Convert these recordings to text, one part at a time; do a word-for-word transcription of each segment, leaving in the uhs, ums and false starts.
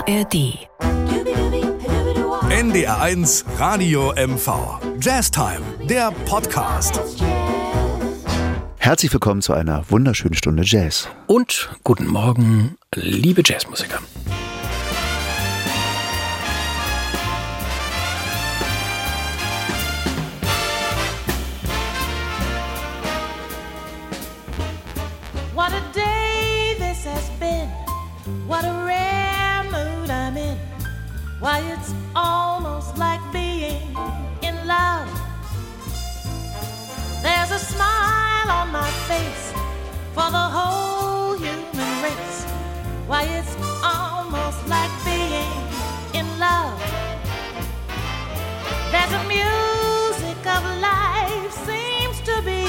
R D. N D R eins Radio M V. Jazztime, der Podcast. Herzlich willkommen zu einer wunderschönen Stunde Jazz. Und guten Morgen, liebe Jazzmusiker. What a day this has been. What a rare mood I'm in. Why, it's almost like being in love. There's a smile on my face for the whole human race. Why, it's almost like being in love. There's a music of life seems to be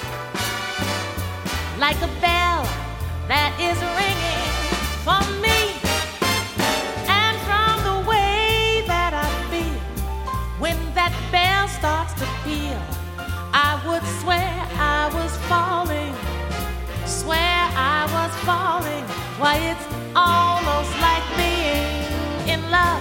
like a bell that is ringing for me. And from the way that I feel when that bell starts to peal, I would swear I was falling, swear I was falling. Why, it's almost like being in love.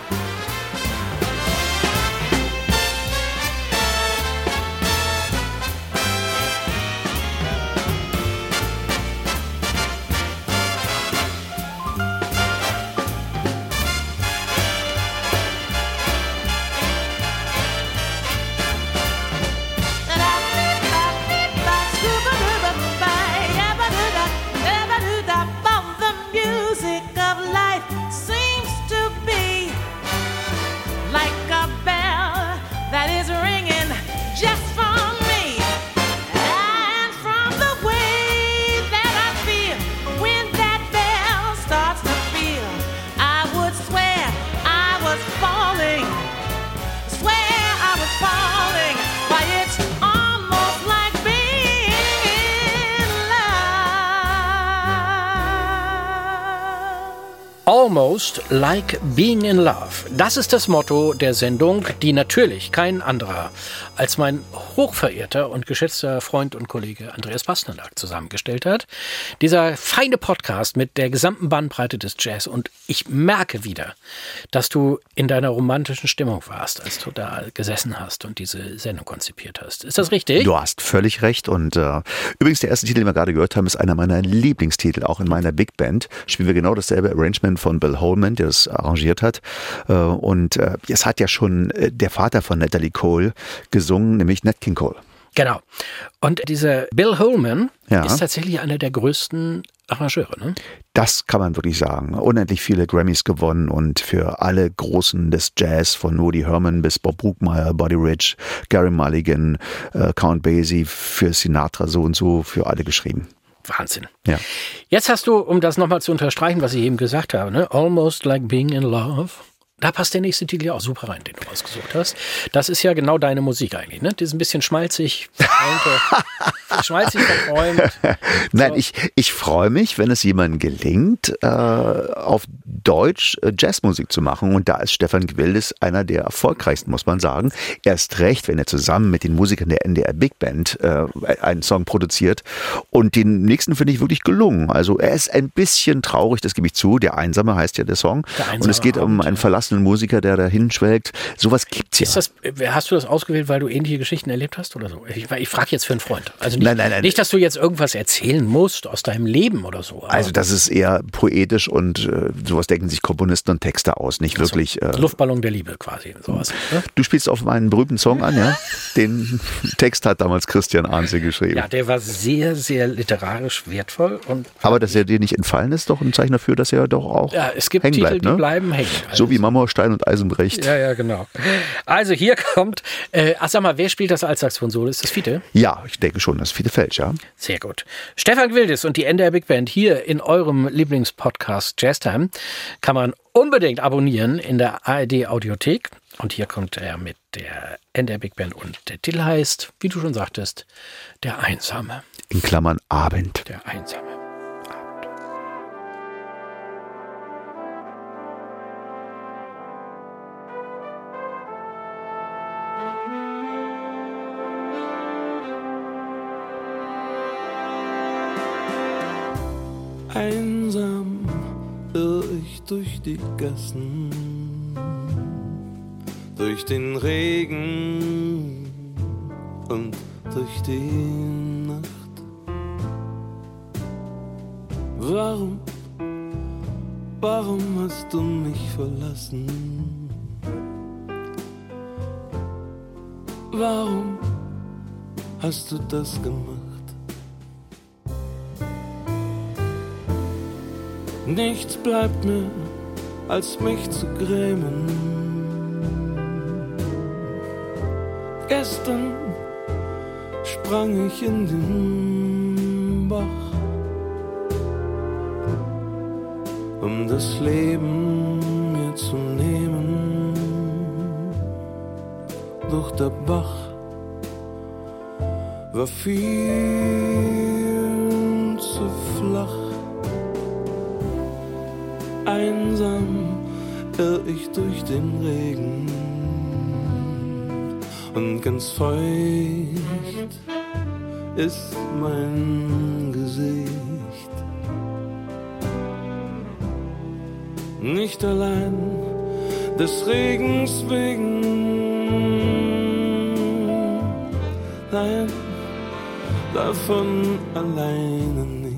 Almost like being in love. Das ist das Motto der Sendung, die natürlich kein anderer als mein hochverehrter und geschätzter Freund und Kollege Andreas Pasternak zusammengestellt hat. Dieser feine Podcast mit der gesamten Bandbreite des Jazz. Und ich merke wieder, dass du in deiner romantischen Stimmung warst, als du da gesessen hast und diese Sendung konzipiert hast. Ist das richtig? Du hast völlig recht. Und äh, übrigens, der erste Titel, den wir gerade gehört haben, ist einer meiner Lieblingstitel, auch in meiner Big Band. Spielen wir genau dasselbe Arrangement von Bill Holman, der es arrangiert hat. Und es hat ja schon der Vater von Natalie Cole gesungen, nämlich Nat King Cole. Genau. Und dieser Bill Holman ja. ist tatsächlich einer der größten Arrangeure, ne? Das kann man wirklich sagen. Unendlich viele Grammys gewonnen und für alle Großen des Jazz, von Woody Herman bis Bob Brookmeyer, Buddy Rich, Gary Mulligan, äh, Count Basie, für Sinatra so und so, für alle geschrieben. Wahnsinn. Ja. Jetzt hast du, um das nochmal zu unterstreichen, was ich eben gesagt habe, ne? Almost like being in love. Da passt der nächste Titel ja auch super rein, den du ausgesucht hast. Das ist ja genau deine Musik eigentlich, ne? Die ist ein bisschen schmalzig, verträumt, schmalzig verträumt. Nein, so. ich, ich freue mich, wenn es jemandem gelingt, äh, auf Deutsch äh, Jazzmusik zu machen. Und da ist Stefan Gwildes einer der erfolgreichsten, muss man sagen. Erst recht, wenn er zusammen mit den Musikern der N D R Big Band äh, einen Song produziert. Und den nächsten finde ich wirklich gelungen. Also er ist ein bisschen traurig, das gebe ich zu. Der Einsame heißt ja der Song. Der und es geht um einen verlassenen Musiker, der dahin schwelgt. Sowas gibt's ja. Ist das, hast du das ausgewählt, weil du ähnliche Geschichten erlebt hast oder so? Ich, ich frage jetzt für einen Freund. Also nicht, nein, nein, nein. nicht, dass du jetzt irgendwas erzählen musst aus deinem Leben oder so. Also das ist eher poetisch und äh, sowas denken sich Komponisten und Texter aus, nicht also wirklich. Äh, Luftballon der Liebe quasi. Sowas, ne? Du spielst auf meinen berühmten Song an, ja? Den Text hat damals Christian Ahnse geschrieben. Ja, der war sehr, sehr literarisch wertvoll. Und aber dass er dir nicht entfallen ist, doch ein Zeichen dafür, dass er doch auch ja, es gibt hängen Titel, bleibt, ne? die bleiben hängen. Also so wie Mama, Stein und Eisenbrecht. Ja, ja, genau. Also hier kommt, äh, ach sag mal, wer spielt das Altsaxophon-Solo? Ist das Fiete? Ja, ich denke schon, das ist Fiete Felsch, ja. Sehr gut. Stefan Gwildes und die N D R Big Band hier in eurem Lieblingspodcast Jazztime kann man unbedingt abonnieren in der A R D Audiothek. Und hier kommt er mit der N D R Big Band und der Titel heißt, wie du schon sagtest, Der Einsame. In Klammern Abend. Der Einsame. Einsam durch ich durch die Gassen, durch den Regen und durch die Nacht. Warum, warum hast du mich verlassen? Warum hast du das gemacht? Nichts bleibt mir, als mich zu grämen. Gestern sprang ich in den Bach, um das Leben mir zu nehmen. Doch der Bach war viel zu flach. Einsam irr ich durch den Regen und ganz feucht ist mein Gesicht. Nicht allein des Regens wegen, nein, davon alleine nicht.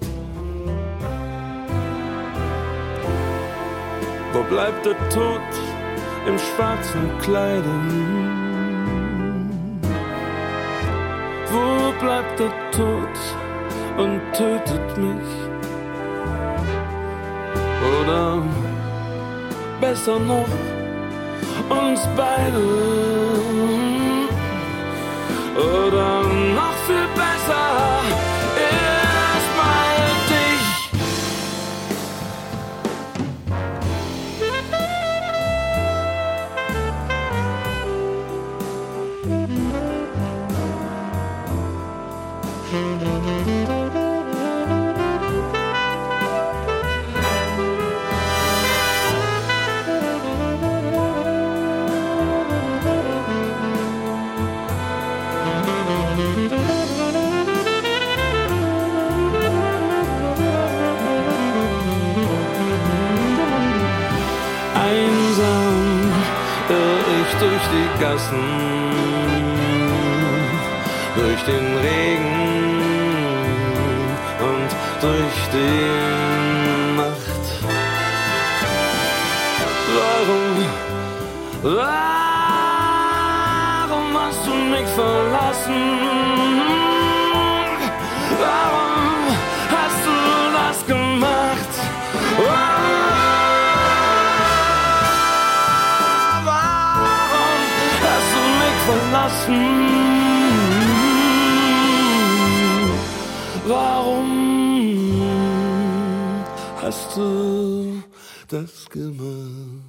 Wo bleibt der Tod im schwarzen Kleidung? Wo bleibt der Tod und tötet mich? Oder besser noch, uns beide? Oder noch viel besser, erstmal dich. Durch die Gassen, durch den Regen und durch die Nacht. Warum, warum hast du mich verlassen? Warum hast du das gemacht? Verlassen. Warum hast du das gemacht?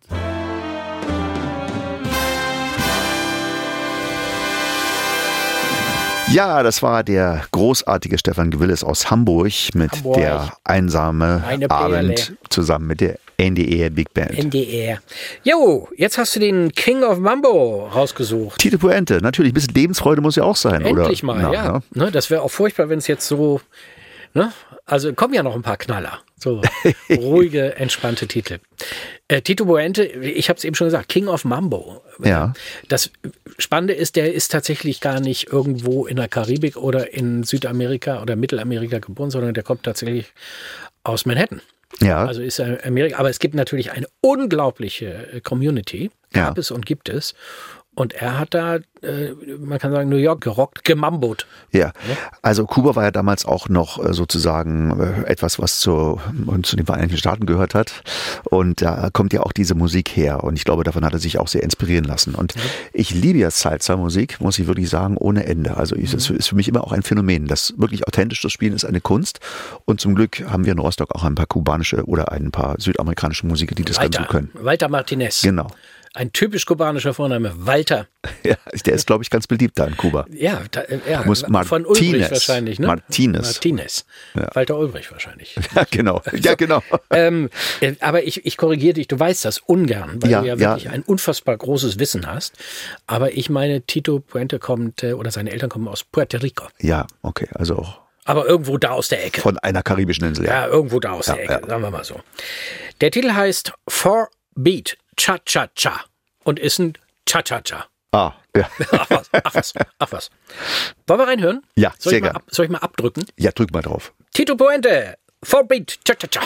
Ja, das war der großartige Stefan Gwillis aus Hamburg mit Hamburg. der einsame Eine Abend Perle. zusammen mit der N D R Big Band. N D R. Jo, jetzt hast du den King of Mambo rausgesucht. Tito Puente, natürlich, ein bisschen Lebensfreude muss ja auch sein, Endlich oder? mal, Na, ja. ne? Ne, das wäre auch furchtbar, wenn es jetzt so, ne? Also kommen ja noch ein paar Knaller. So ruhige, entspannte Titel. Äh, Tito Puente, ich habe es eben schon gesagt, King of Mambo. Ja. Das Spannende ist, der ist tatsächlich gar nicht irgendwo in der Karibik oder in Südamerika oder Mittelamerika geboren, sondern der kommt tatsächlich aus Manhattan. Ja. Also ist er Amerika, aber es gibt natürlich eine unglaubliche Community, gab Ja. es und gibt es. Und er hat da, äh, man kann sagen, New York gerockt, gemambot. Ja, also Kuba war ja damals auch noch äh, sozusagen äh, etwas, was zu, zu den Vereinigten Staaten gehört hat. Und da kommt ja auch diese Musik her. Und ich glaube, davon hat er sich auch sehr inspirieren lassen. Und mhm. ich liebe ja Salsa-Musik, muss ich wirklich sagen, ohne Ende. Also ich, das ist für mich immer auch ein Phänomen. Das wirklich authentisch zu spielen ist eine Kunst. Und zum Glück haben wir in Rostock auch ein paar kubanische oder ein paar südamerikanische Musiker, die das Walter, ganz gut können. Walter Martinez. Genau. Ein typisch kubanischer Vorname, Walter. Ja, der ist, glaube ich, ganz beliebt da in Kuba. Ja, da, ja Muss von Ulbricht Martinez. wahrscheinlich, ne? Martinez. Martinez. Ja. Walter Ulbricht wahrscheinlich. Ja, genau. Ja, genau. ähm, äh, aber ich, ich korrigiere dich, du weißt das ungern, weil Ja, du ja ja. wirklich ein unfassbar großes Wissen hast. Aber ich meine, Tito Puente kommt, äh, oder seine Eltern kommen aus Puerto Rico. Ja, okay, also auch. Aber irgendwo da aus der Ecke. Von einer karibischen Insel, ja. Ja, irgendwo da aus Ja, der Ecke, ja. sagen wir mal so. Der Titel heißt Four Beat Cha-Cha-Cha und ist ein Cha-Cha-Cha. Ah, ja. Ach was, ach was, ach was. Wollen wir reinhören? Ja, soll sehr ich mal gern. ab, Soll ich mal abdrücken? Ja, drück mal drauf. Tito Puente, Four Beat Cha-Cha-Cha.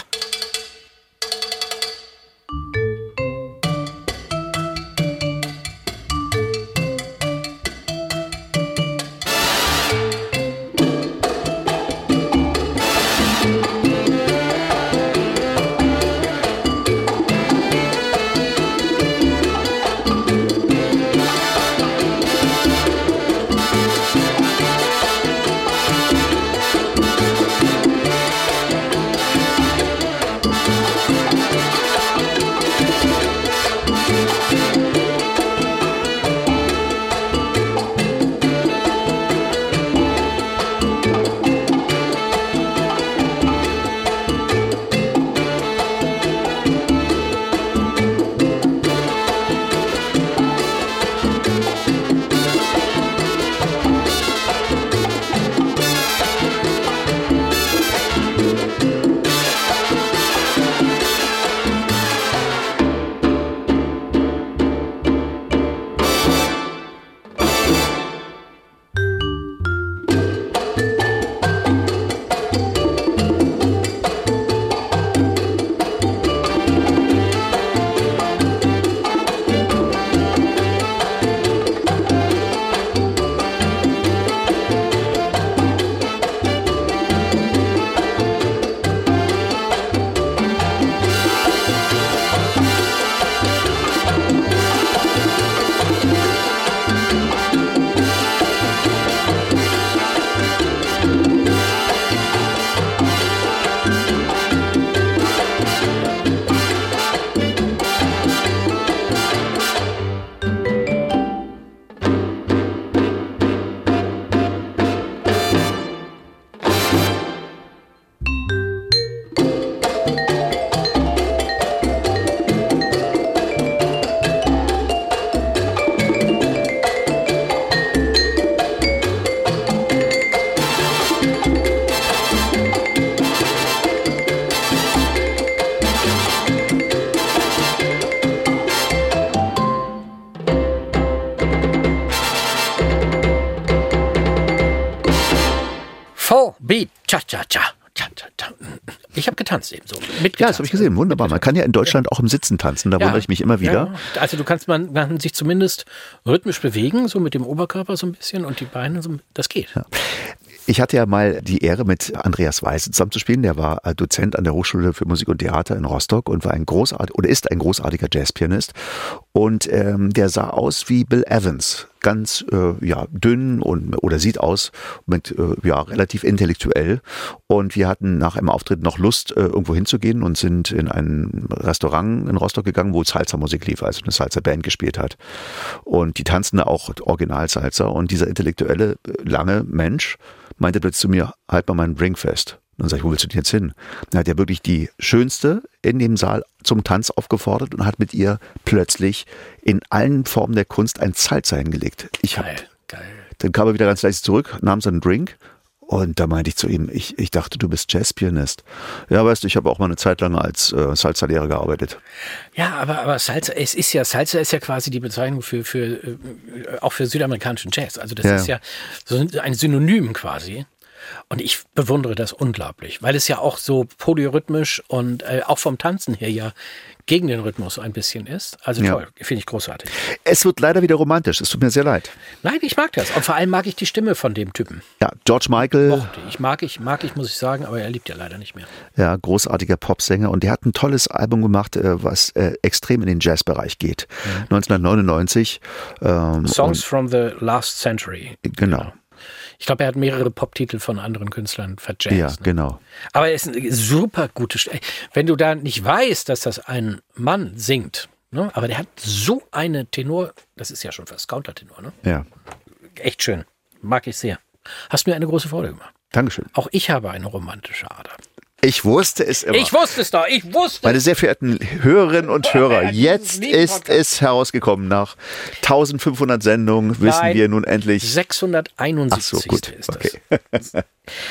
Four Beat Cha-Cha-Cha. Cha-Cha-Cha. Ich habe getanzt eben so. Ja, das habe ich gesehen. Wunderbar. Man kann ja in Deutschland auch im Sitzen tanzen. Da Ja. wundere ich mich immer wieder. Ja. Also du kannst man, man sich zumindest rhythmisch bewegen, so mit dem Oberkörper so ein bisschen und die Beine, so, das geht. Ja. Ich hatte ja mal die Ehre, mit Andreas Weise zusammenzuspielen. Der war Dozent an der Hochschule für Musik und Theater in Rostock und war ein großartiger oder ist ein großartiger Jazzpianist. Und ähm, der sah aus wie Bill Evans, ganz äh, ja dünn und oder sieht aus mit äh, ja relativ intellektuell. Und wir hatten nach einem Auftritt noch Lust, äh, irgendwo hinzugehen und sind in ein Restaurant in Rostock gegangen, wo Salsa-Musik lief, also eine Salsa-Band gespielt hat. Und die tanzten da auch Original-Salsa. Und dieser intellektuelle, lange Mensch meinte plötzlich zu mir, halt mal meinen Ring fest. Dann sag ich, wo willst du denn jetzt hin? Dann hat er wirklich die Schönste in dem Saal zum Tanz aufgefordert und hat mit ihr plötzlich in allen Formen der Kunst ein Salsa hingelegt. Ich hab, Geil, geil. Dann kam er wieder ganz leicht zurück, nahm seinen Drink und da meinte ich zu ihm, ich, ich dachte, du bist Jazzpianist. Ja, weißt du, ich habe auch mal eine Zeit lang als äh, Salsa-Lehrer gearbeitet. Ja, aber, aber Salsa, es ist ja, Salsa ist ja quasi die Bezeichnung für, für äh, auch für südamerikanischen Jazz. Also das Ja. ist ja so ein Synonym quasi. Und ich bewundere das unglaublich, weil es ja auch so polyrhythmisch und äh, auch vom Tanzen her ja gegen den Rhythmus ein bisschen ist. Also Ja. toll, finde ich großartig. Es wird leider wieder romantisch, es tut mir sehr leid. Nein, ich mag das. Und vor allem mag ich die Stimme von dem Typen. Ja, George Michael, Mochte ich. Mag ich, mag ich, muss ich sagen, aber er lebt ja leider nicht mehr. ja, großartiger Popsänger und der hat ein tolles Album gemacht, äh, was äh, extrem in den Jazzbereich geht. neunzehnhundertneunundneunzig. Ähm, Songs und, from the Last Century. genau. Ich glaube, er hat mehrere Poptitel von anderen Künstlern verjazzt. Ja, ne? genau. Aber er ist eine super gute Stimme. Wenn du da nicht weißt, dass das ein Mann singt, ne? Aber der hat so eine Tenor, das ist ja schon fast Countertenor, ne? Ja. Echt schön. Mag ich sehr. Hast mir eine große Freude gemacht. Dankeschön. Auch ich habe eine romantische Ader. Ich wusste es immer. Ich wusste es doch, ich wusste Meine es. sehr verehrten Hörerinnen und Hörer, jetzt lieben ist Podcast. es herausgekommen. Nach eintausendfünfhundert Sendungen wissen Nein. wir nun endlich. sechshunderteinundsiebzig Ach so, gut. ist das. Okay.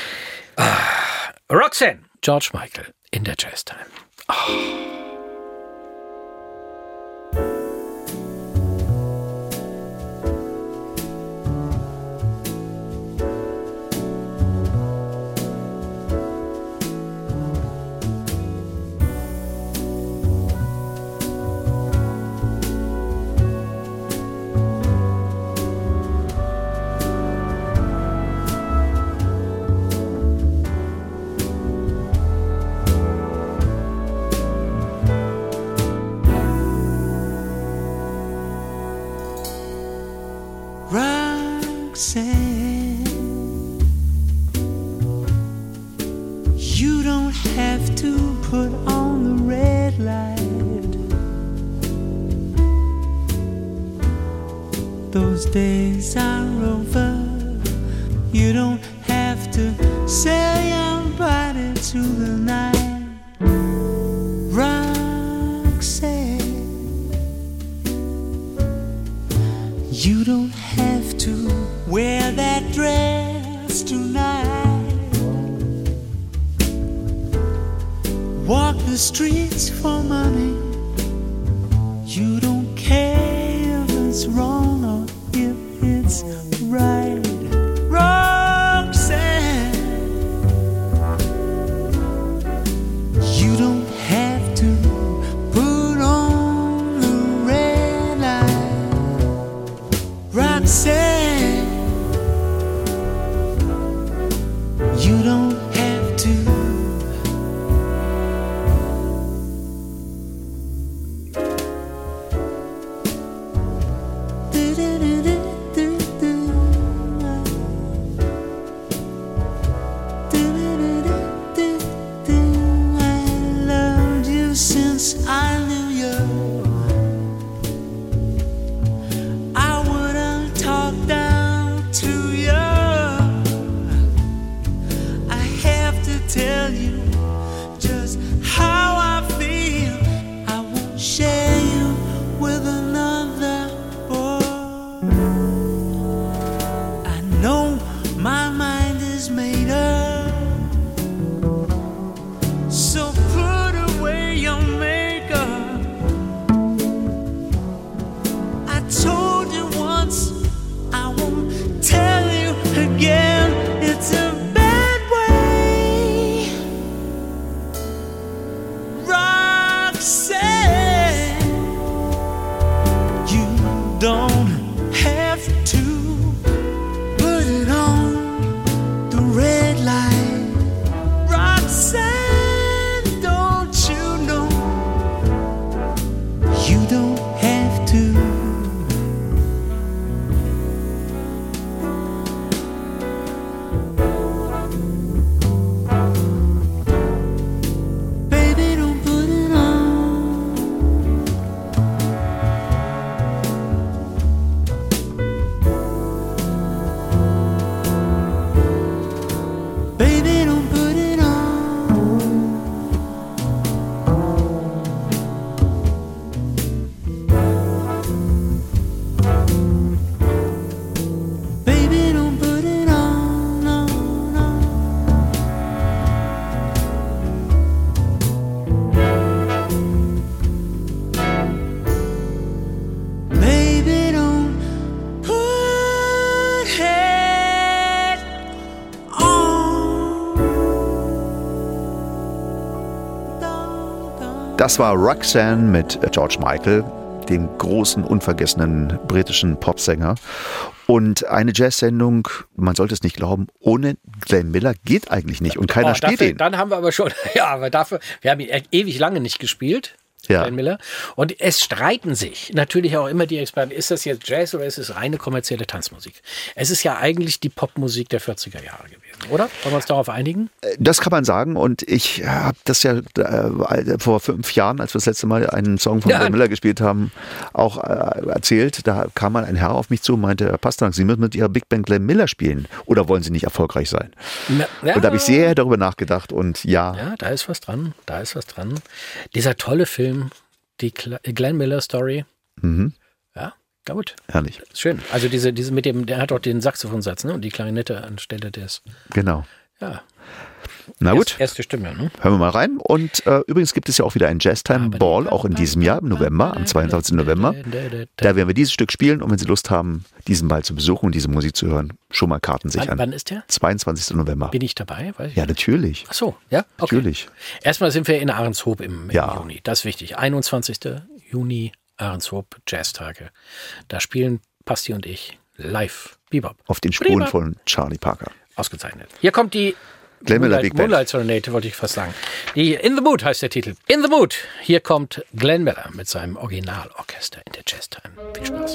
Ah, Roxanne, George Michael in der Jazz Time. Oh. You don't have to put on the red light. Those days are over. You don't have to sell your body to the night. Roxanne, you don't have to wear that dress tonight. Walk the streets for money. You don't care if it's wrong or if it's right. Roxanne, you don't have to put on the red light. Roxanne, you don't have to. Das war Roxanne mit George Michael, dem großen, unvergessenen britischen Popsänger. Und eine Jazzsendung, man sollte es nicht glauben, ohne Glenn Miller geht eigentlich nicht. Und keiner oh, spielt dafür, ihn. Dann haben wir aber schon, ja, aber dafür, wir haben ihn ewig lange nicht gespielt. Ja. Glenn Miller. Und es streiten sich natürlich auch immer die Experten, ist das jetzt Jazz oder ist es reine kommerzielle Tanzmusik? Es ist ja eigentlich die Popmusik der vierziger Jahre gewesen, oder? Wollen wir uns darauf einigen? Das kann man sagen und ich habe das ja äh, vor fünf Jahren, als wir das letzte Mal einen Song von ja. Glenn Miller gespielt haben, auch äh, erzählt. Da kam mal ein Herr auf mich zu und meinte, Herr Pasternak, Sie müssen mit Ihrer Big Band Glenn Miller spielen oder wollen Sie nicht erfolgreich sein? Na, ja. Und da habe ich sehr darüber nachgedacht und ja. Ja, da ist was dran, da ist was dran. Dieser tolle Film, die Glenn Miller Story. Mhm. Ja, gut. Herrlich. Schön. Also diese, diese mit dem, der hat auch den Saxophonsatz, ne? Und die Klarinette anstelle des. Genau. Ja, Na gut, Erste Stimme, ne? hören wir mal rein. Und äh, übrigens gibt es ja auch wieder einen Jazztime Ball, auch in diesem Jahr, im November, am zweiundzwanzigsten November. Da werden wir dieses Stück spielen und wenn Sie Lust haben, diesen Ball zu besuchen und diese Musik zu hören, schon mal Karten sichern. Wann, wann ist der? zweiundzwanzigsten November. Bin ich dabei? Weiß ich Ja, nicht. natürlich. Ach so, ja? Okay. Natürlich. Erstmal sind wir in Ahrenshoop im, im Ja. Juni. Das ist wichtig. einundzwanzigsten Juni, Ahrenshoop, Jazztage. Da spielen Pasti und ich live Bebop. Auf den Spuren Prima. von Charlie Parker. Ausgezeichnet. Hier kommt die Glenn Miller Moonlight, Big Band. Moonlight Serenade, wollte ich fast sagen. Die In the Mood heißt der Titel. In the Mood. Hier kommt Glenn Miller mit seinem Originalorchester in der Jazztime. Viel Spaß.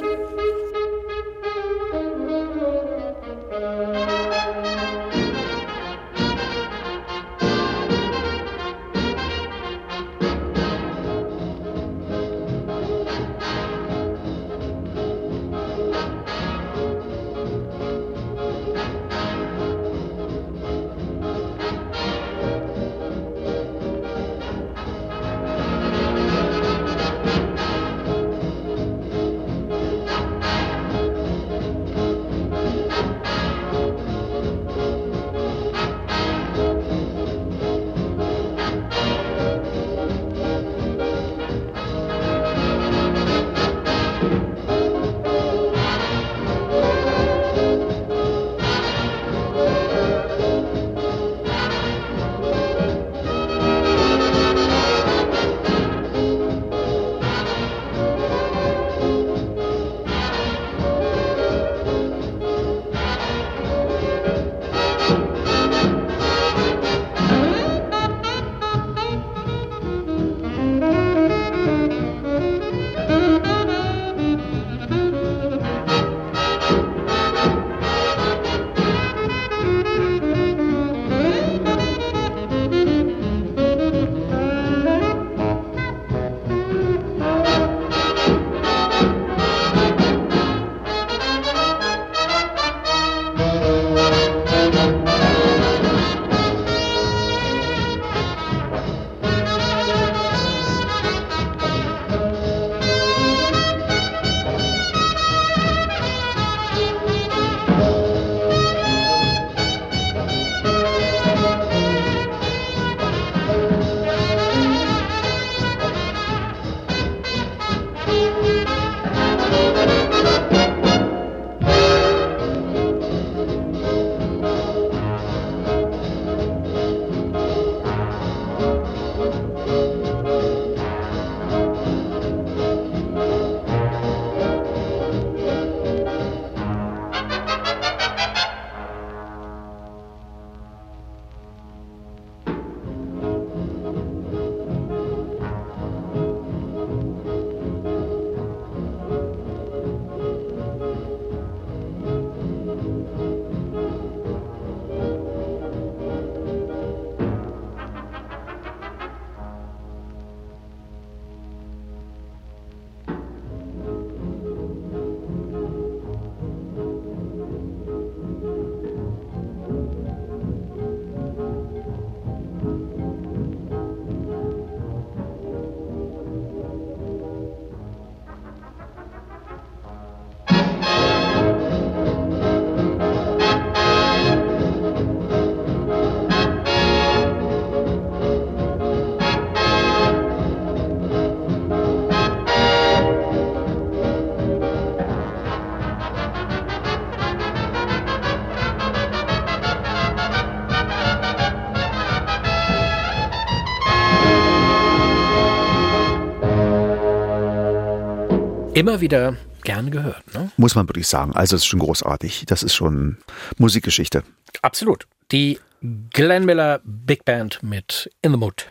Immer wieder gern gehört, ne? Muss man wirklich sagen. Also es ist schon großartig. Das ist schon Musikgeschichte. Absolut. Die Glenn Miller Big Band mit In the Mood.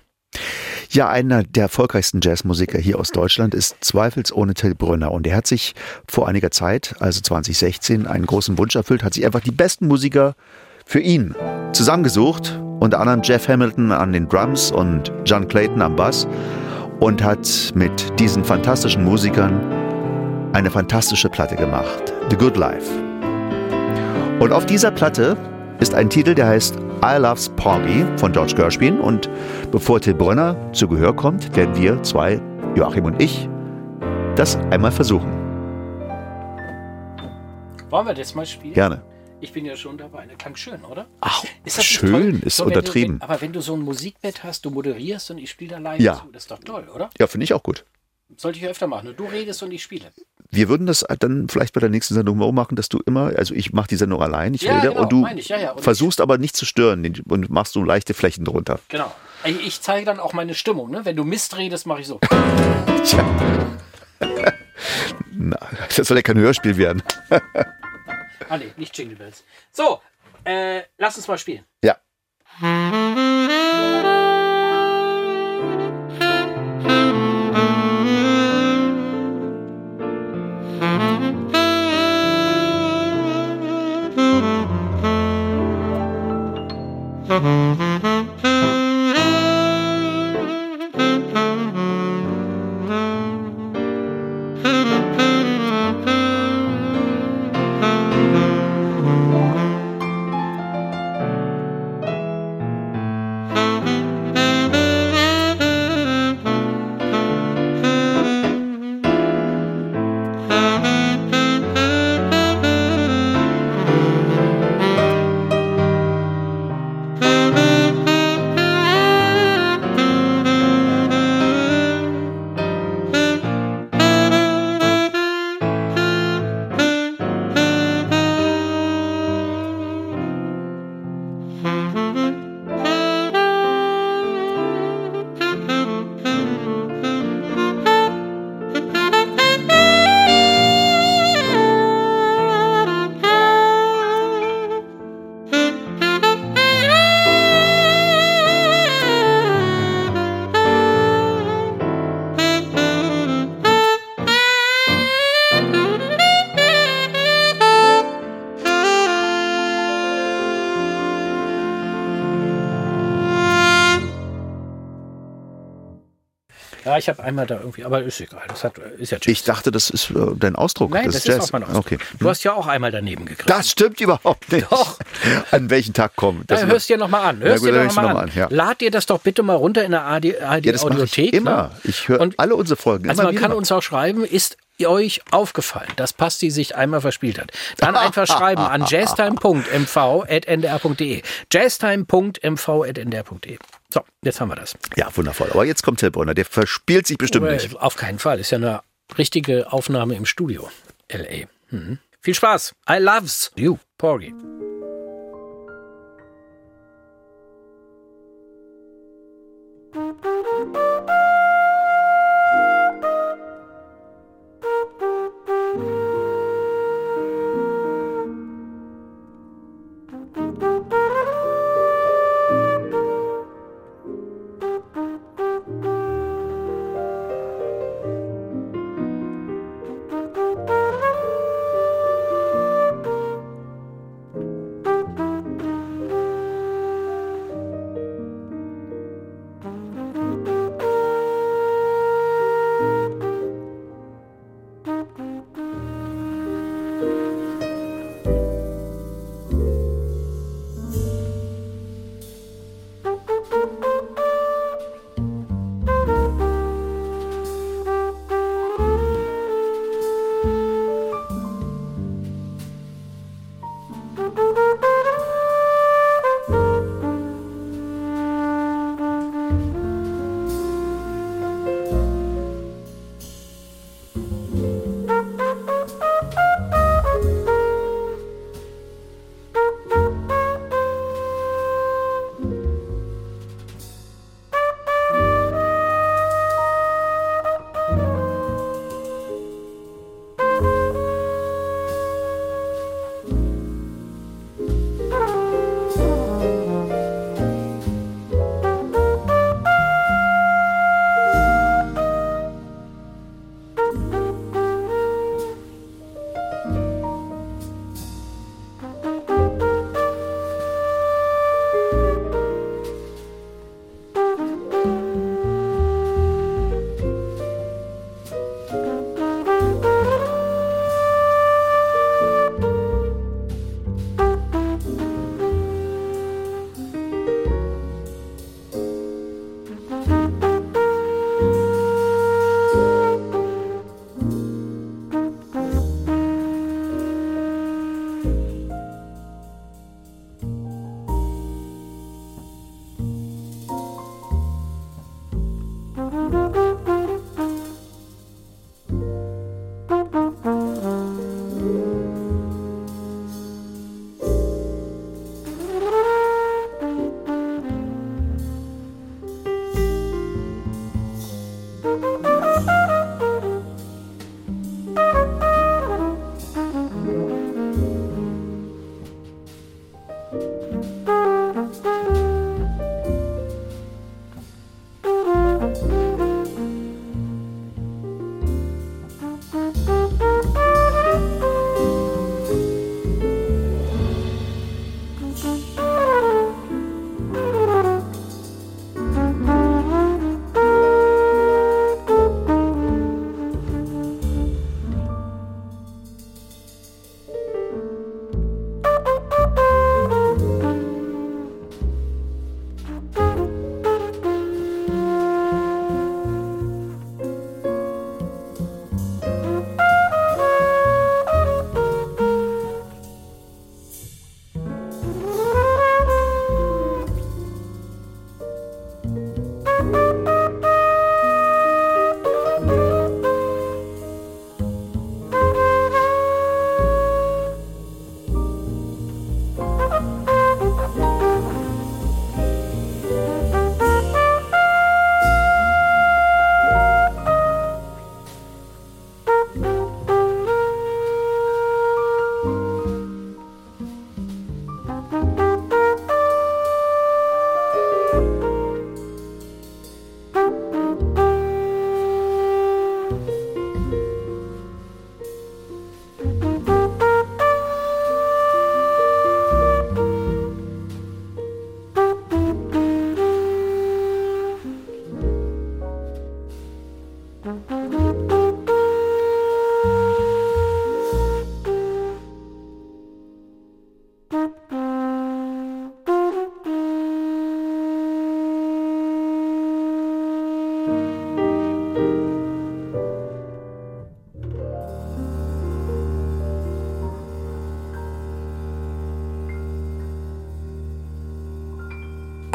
Ja, einer der erfolgreichsten Jazzmusiker hier aus Deutschland ist zweifelsohne Till Brönner. Und er hat sich vor einiger Zeit, also zwanzig sechzehn, einen großen Wunsch erfüllt, hat sich einfach die besten Musiker für ihn zusammengesucht. Unter anderem Jeff Hamilton an den Drums und John Clayton am Bass. Und hat mit diesen fantastischen Musikern eine fantastische Platte gemacht. The Good Life. Und auf dieser Platte ist ein Titel, der heißt I Loves Porgy von George Gershwin. Und bevor Till Brönner zu Gehör kommt, werden wir zwei, Joachim und ich, das einmal versuchen. Wollen wir das mal spielen? Gerne. Ich bin ja schon dabei. Das klang schön, oder? Ach, Ist das nicht schön, toll? ist So, wenn untertrieben. Du, wenn, aber wenn du so ein Musikbett hast, du moderierst und ich spiele da live Ja. zu, das ist doch toll, oder? Ja, finde ich auch gut. Sollte ich öfter machen. Du redest und ich spiele. Wir würden das dann vielleicht bei der nächsten Sendung so machen, dass du immer, also ich mache die Sendung allein, ich Ja, rede genau, und du meine ich, ja, ja. Und versuchst aber nicht zu stören und machst so leichte Flächen drunter. Genau. Ich, ich zeige dann auch meine Stimmung. Ne? Wenn du Mist redest, mache ich so. Tja. Na, das soll ja kein Hörspiel werden. Ah nee, nicht Jingle Bells. So, äh, lass uns mal spielen. Ja. Ja, ich habe einmal da irgendwie, aber ist egal. Das hat, ist ja Jazz. Ich dachte, das ist äh, dein Ausdruck. Nein, das, das, ist Jazz. ist auch mein Ausdruck. Okay. Du hast ja auch einmal daneben gegriffen. Das stimmt überhaupt nicht. Doch. An welchen Tag kommt das? Da hörst du dir nochmal an. Hörst gut, dir dann noch hör mal ich an. noch mal an, ja. Lad dir das doch bitte mal runter in der A D, A D Ja, das mache ich Audiothek. immer. Ne? Ich höre Und- alle unsere Folgen. Also immer man wieder. kann uns auch schreiben, ist euch aufgefallen, dass Pasti sich einmal verspielt hat. Dann einfach schreiben an jazztime punkt m v at n d r punkt d e. jazztime punkt m v at n d r punkt d e. So, jetzt haben wir das. Ja, wundervoll. Aber jetzt kommt Till Brunner. Der verspielt sich bestimmt nicht. Äh, Auf keinen Fall. Ist ja eine richtige Aufnahme im Studio. L A. Mhm. Viel Spaß. I loves you, Porgy.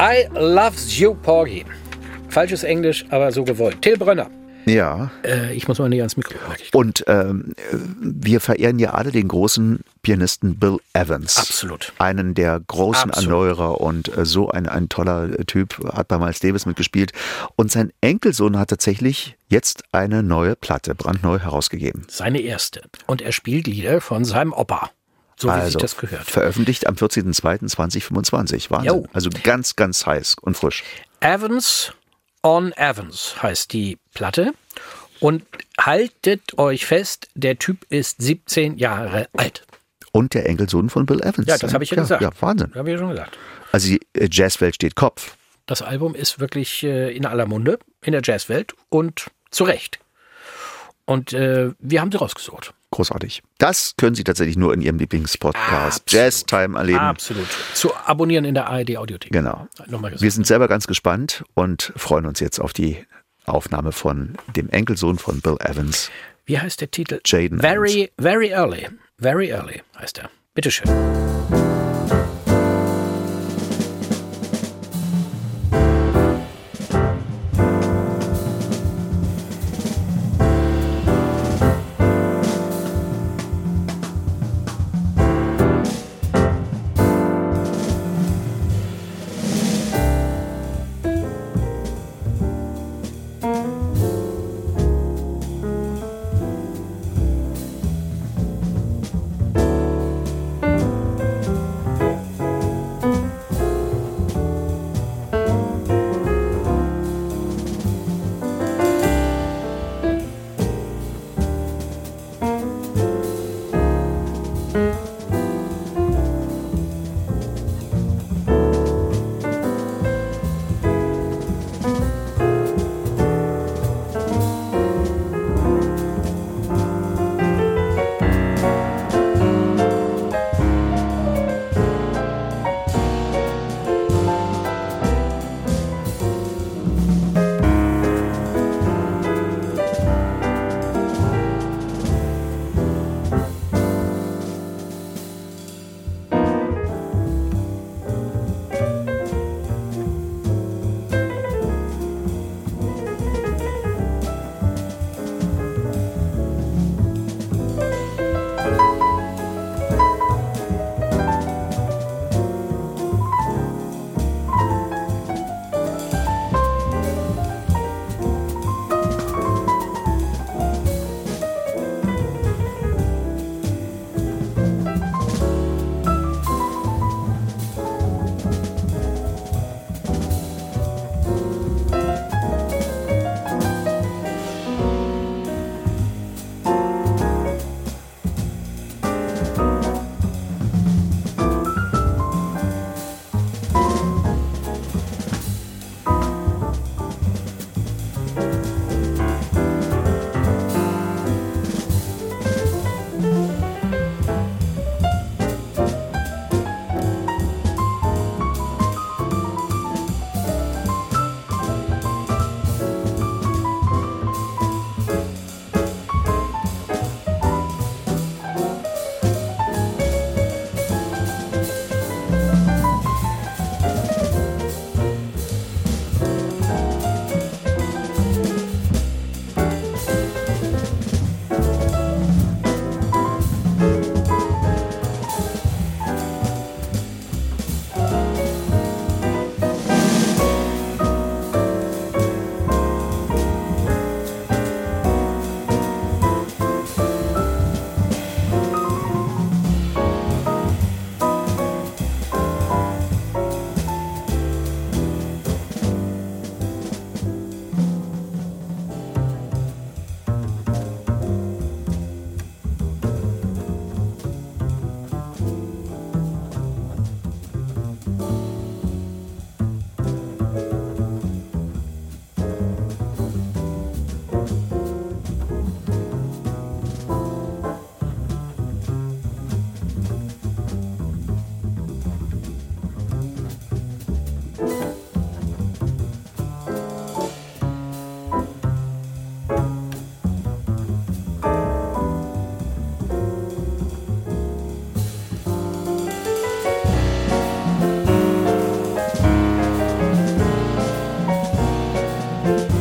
I Loves You, Porgy. Falsches Englisch, aber so gewollt. Till Brönner. Ja. Äh, ich muss mal näher ans Mikro. Und ähm, wir verehren ja alle den großen Pianisten Bill Evans. Absolut. Einen der großen Absolut. Erneuerer und äh, so ein, ein toller Typ, hat bei Miles Davis mitgespielt. Und sein Enkelsohn hat tatsächlich jetzt eine neue Platte, brandneu herausgegeben. Seine erste. Und er spielt Lieder von seinem Opa. So wie also, sich das gehört. Veröffentlicht am vierzehnten zweiten zweitausendfünfundzwanzig. Wahnsinn. Jo. Also ganz, ganz heiß und frisch. Evans on Evans heißt die Platte. Und haltet euch fest, der Typ ist siebzehn Jahre alt. Und der Enkelsohn von Bill Evans. Ja, das habe ich ja, gesagt. Ja, Wahnsinn. Habe ich ja schon gesagt. Also die äh, Jazzwelt steht Kopf. Das Album ist wirklich äh, in aller Munde, in der Jazzwelt und zu Recht. Und äh, wir haben sie rausgesucht. Großartig. Das können Sie tatsächlich nur in Ihrem Lieblingspodcast Absolut. Jazz Time erleben. Absolut. Zu abonnieren in der A R D Audiothek. Genau. Nochmal gesagt. Wir sind selber ganz gespannt und freuen uns jetzt auf die Aufnahme von dem Enkelsohn von Bill Evans. Wie heißt der Titel? Jaden Very, very early. Very early heißt er. Bitteschön.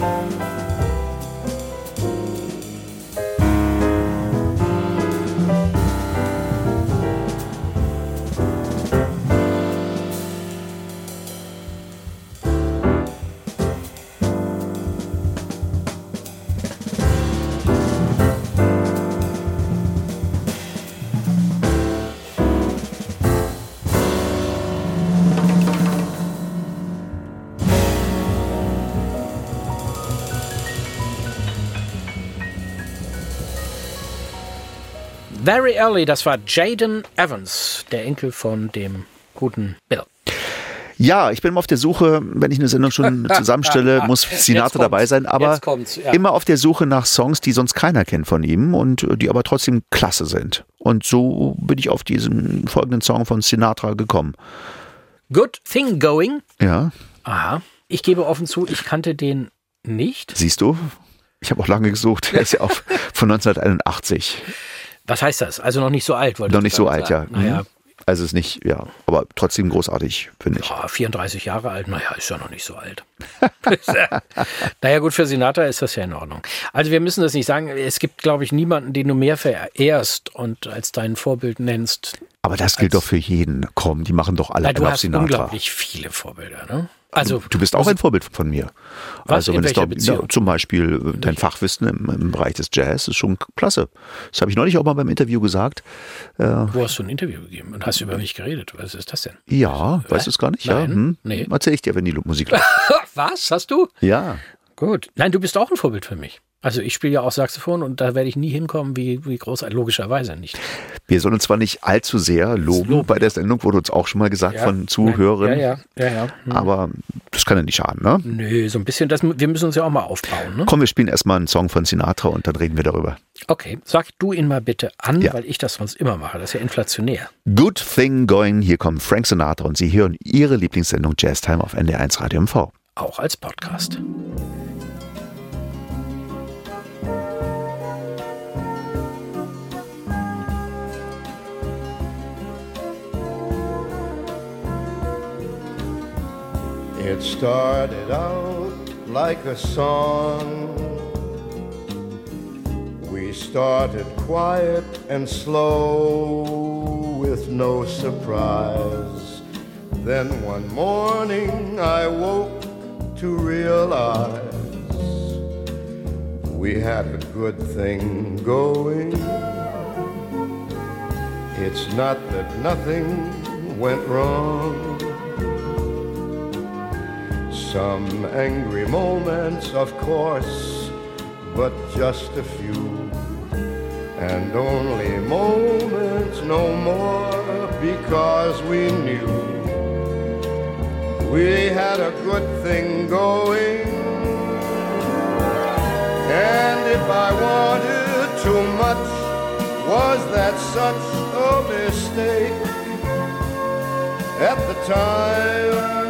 Very Early, das war Jaden Evans, der Enkel von dem guten Bill. Ja, ich bin immer auf der Suche, wenn ich eine Sendung schon zusammenstelle, muss Sinatra dabei sein, aber ja. immer auf der Suche nach Songs, die sonst keiner kennt von ihm und die aber trotzdem klasse sind. Und so bin ich auf diesen folgenden Song von Sinatra gekommen. Good Thing Going. Ja. Aha. Ich gebe offen zu, ich kannte den nicht. Siehst du? Ich habe auch lange gesucht. Er ist ja auch von neunzehnhunderteinundachtzig. Was heißt das? Also noch nicht so alt, wollte Noch ich nicht so alt, sagen. ja. Naja. Also ist nicht, ja, aber trotzdem großartig, finde ich. Ja, vierunddreißig Jahre alt, naja, ist ja noch nicht so alt. Naja, gut, für Sinatra ist das ja in Ordnung. Also wir müssen das nicht sagen, es gibt, glaube ich, niemanden, den du mehr verehrst und als dein Vorbild nennst. Aber das gilt doch für jeden. Komm, die machen doch alle Na, du auf hast Sinatra. unglaublich viele Vorbilder, ne? Also, du bist auch ein Vorbild von mir. Was, also in wenn es welcher da, Beziehung? ja, zum Beispiel dein Fachwissen im, im Bereich des Jazz ist schon klasse. Das habe ich neulich auch mal beim Interview gesagt. Äh, Wo hast du ein Interview gegeben und hast über mich geredet? Was ist das denn? ja, weißt du es gar nicht? Nein, ja, hm? nee. Erzähl ich dir, wenn die Musik läuft. Was? Hast du? Ja. Gut. Nein, du bist auch ein Vorbild für mich. Also ich spiele ja auch Saxophon und da werde ich nie hinkommen, wie, wie großartig, logischerweise nicht. Wir sollen uns zwar nicht allzu sehr loben, Loben. bei der Sendung wurde uns auch schon mal gesagt Ja, von Zuhörern, Ja, ja, ja, ja. Hm. aber das kann ja nicht schaden, ne? Nö, so ein bisschen, das, wir müssen uns ja auch mal aufbauen, ne? Komm, wir spielen erstmal einen Song von Sinatra und dann reden wir darüber. Okay, sag du ihn mal bitte an, Ja. weil ich das sonst immer mache. Das ist ja inflationär. Good Thing Going, hier kommt Frank Sinatra und Sie hören Ihre Lieblingssendung Jazz Time auf N D R eins Radio M V. Auch als Podcast. It started out like a song. We started quiet and slow with no surprise. Then one morning I woke to realize we had a good thing going. It's not that nothing went wrong. Some angry moments, of course, but just a few. And only moments, no more, because we knew we had a good thing going. And if I wanted too much, was that such a mistake? At the time,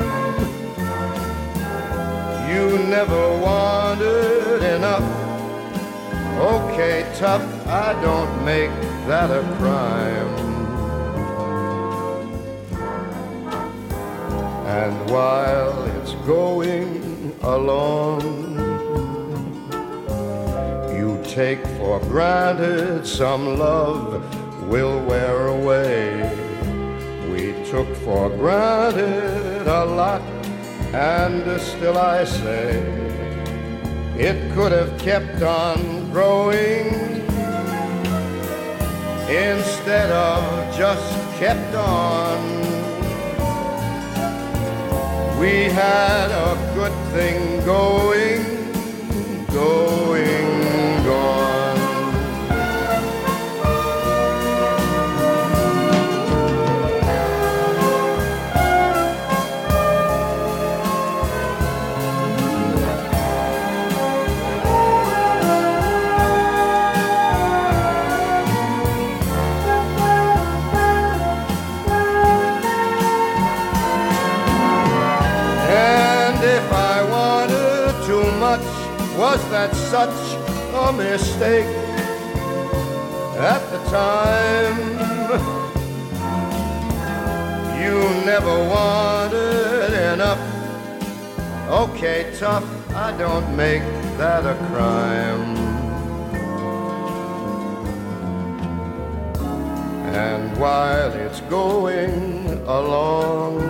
you never wanted enough. Okay, tough, I don't make that a crime. And while it's going along, you take for granted some love will wear away. We took for granted a lot, and still I say it could have kept on growing instead of just kept on. We had a good thing going, going, gone. Was that such a mistake? At the time, you never wanted enough. Okay, tough, I don't make that a crime. And while it's going along,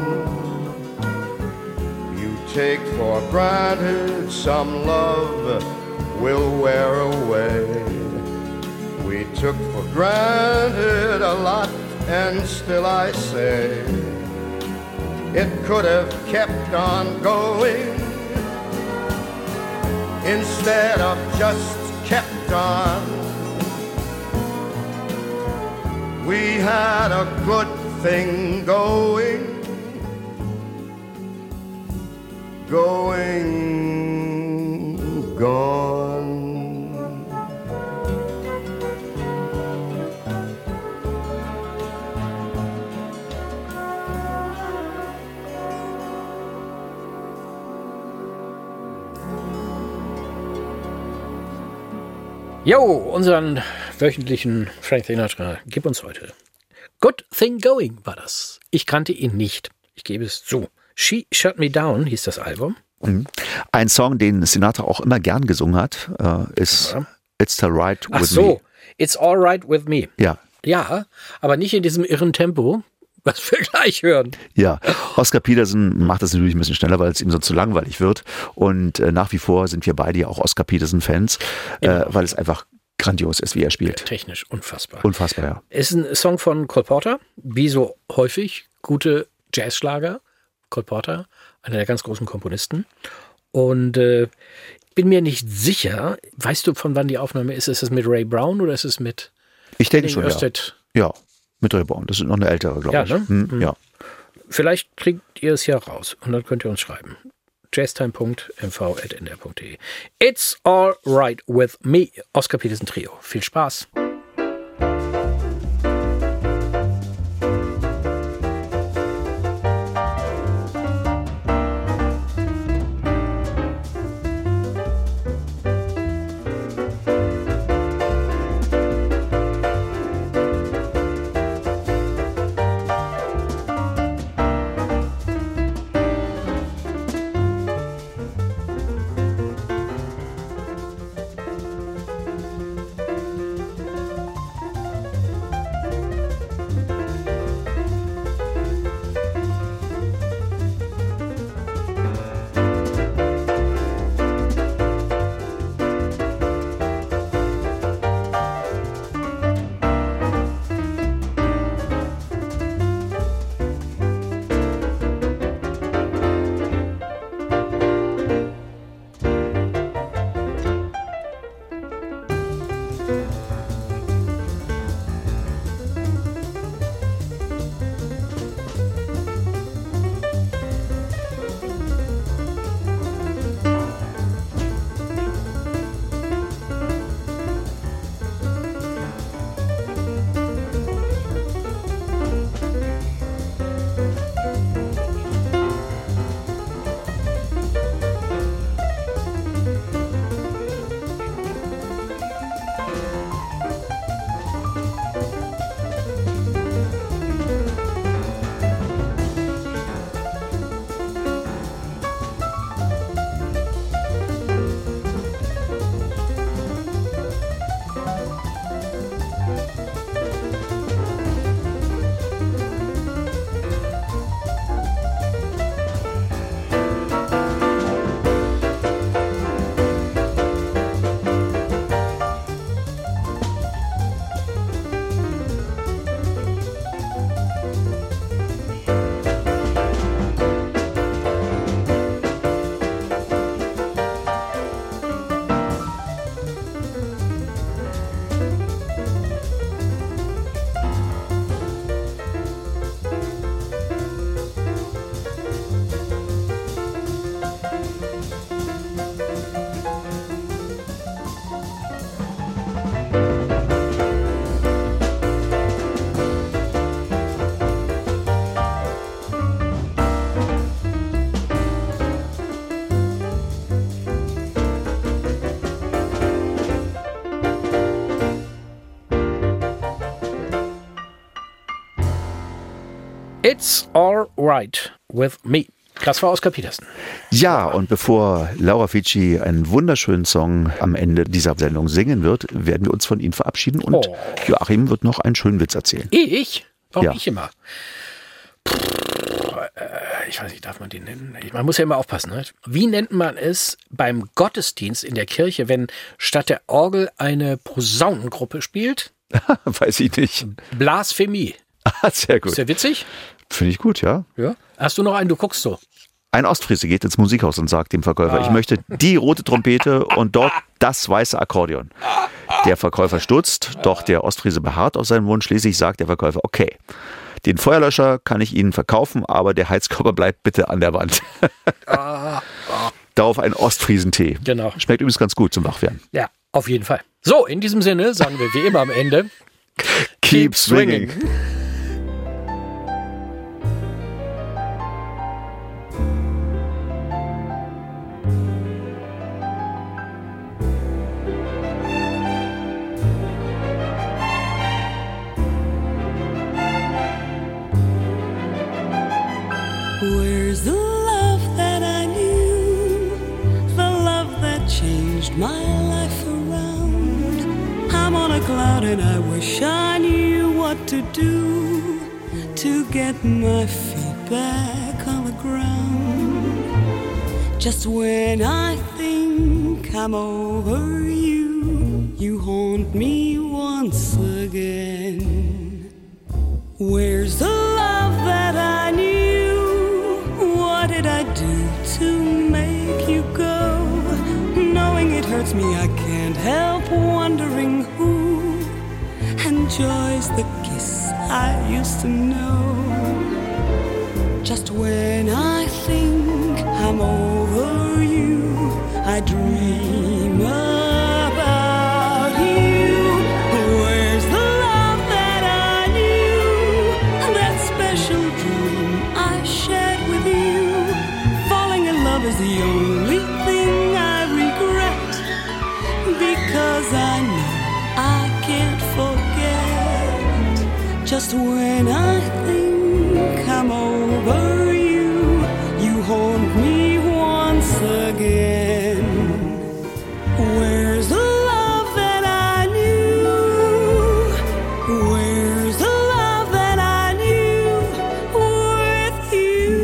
you take for granted some love will wear away. We took for granted a lot, and still I say it could have kept on going instead of just kept on. We had a good thing going, going, gone. Jo, unseren wöchentlichen Frank Sinatra, gib uns heute. Good Thing Going war das. Ich kannte ihn nicht. Ich gebe es zu. She Shut Me Down hieß das Album. Ein Song, den Sinatra auch immer gern gesungen hat, äh, ist ja. It's Alright With Me. Ach so, It's Alright With Me. Ja. Ja, aber nicht in diesem irren Tempo, was wir gleich hören. Ja, Oscar Peterson macht das natürlich ein bisschen schneller, weil es ihm so zu langweilig wird. Und äh, nach wie vor sind wir beide ja auch Oscar Peterson-Fans, äh, weil es einfach grandios ist, wie er spielt. Technisch unfassbar. Unfassbar, ja. Es ist ein Song von Cole Porter, wie so häufig gute Jazzschlager. Cole Porter, einer der ganz großen Komponisten. Und äh, bin mir nicht sicher, weißt du, von wann die Aufnahme ist? Ist es mit Ray Brown oder ist es mit Ich denke schon, ja. Ja, mit Ray Brown. Das ist noch eine ältere, glaube ja, ich. Ne? Hm, mhm. Ja. Vielleicht kriegt ihr es ja raus und dann könnt ihr uns schreiben. jazztime punkt m v at n d r punkt d e. It's All Right With Me, Oscar Peterson Trio. Viel Spaß. It's All Right With Me. Das war Oskar Petersen. Ja, und bevor Laura Fici einen wunderschönen Song am Ende dieser Sendung singen wird, werden wir uns von Ihnen verabschieden und Oh. Joachim wird noch einen schönen Witz erzählen. Ich? Warum Ja. ich immer? Ich weiß nicht, darf man den nennen? Man muss ja immer aufpassen. Ne? Wie nennt man es beim Gottesdienst in der Kirche, wenn statt der Orgel eine Posaunengruppe spielt? Weiß ich nicht. Blasphemie. Sehr gut. Ist ja witzig? Finde ich gut, ja. Ja. Hast du noch einen? Du guckst so. Ein Ostfriese geht ins Musikhaus und sagt dem Verkäufer, Ah. ich möchte die rote Trompete und dort das weiße Akkordeon. Der Verkäufer stutzt, doch der Ostfriese beharrt auf seinen Wunsch. Schließlich sagt der Verkäufer, okay, den Feuerlöscher kann ich Ihnen verkaufen, aber der Heizkörper bleibt bitte an der Wand. Darauf ein Ostfriesentee. Genau. Schmeckt übrigens ganz gut zum Wachwerden. Ja, auf jeden Fall. So, in diesem Sinne sagen wir wie immer am Ende: Keep swinging. Where's the love that I knew? The love that changed my life around. I'm on a cloud and I wish I knew what to do to get my feet back on the ground. Just when I think I'm over you, you haunt me once again. Where's the love that I knew? What did I do to make you go? Knowing it hurts me, I can't help wondering who enjoys the kiss I used to know. Just when I think I'm over you, I dream about you. Where's the love that I knew? That special dream I shared with you. Falling in love is the only thing I regret, because I know I can't forget. Just when I think I'm over you, you haunt me once again. Where's the love that I knew? Where's the love that I knew with you?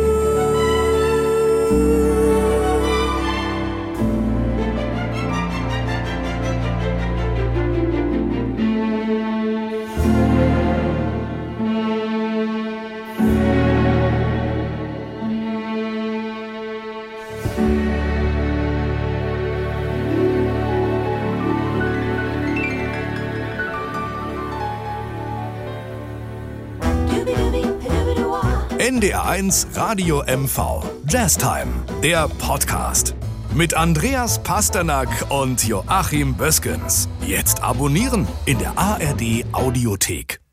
N D R eins Radio M V. Jazztime, der Podcast. Mit Andreas Pasternak und Joachim Böskens. Jetzt abonnieren in der A R D Audiothek.